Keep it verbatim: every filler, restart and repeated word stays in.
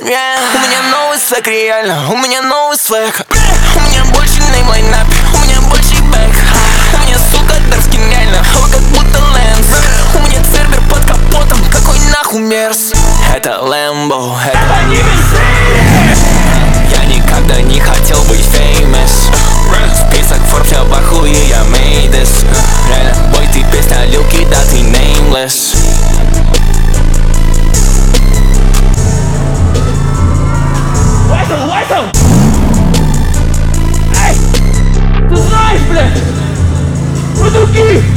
yeah. У меня новый свек, реально, у меня новый свек. У меня больше нейм лайнап, у меня больше бэк. У меня, сука, дарскин реально, вы как будто лэнс. У меня цербер под капотом, какой нахуй мерз. Это Лэмбо, это не Мерседес. Я никогда не хотел быть famous. Список Forbes, я в ахуе, я made this. Реально, бой, ты песня Лилки, да ты nameless. Лайтл, Лайтл! Эй! Ты знаешь, блядь! Вы другие!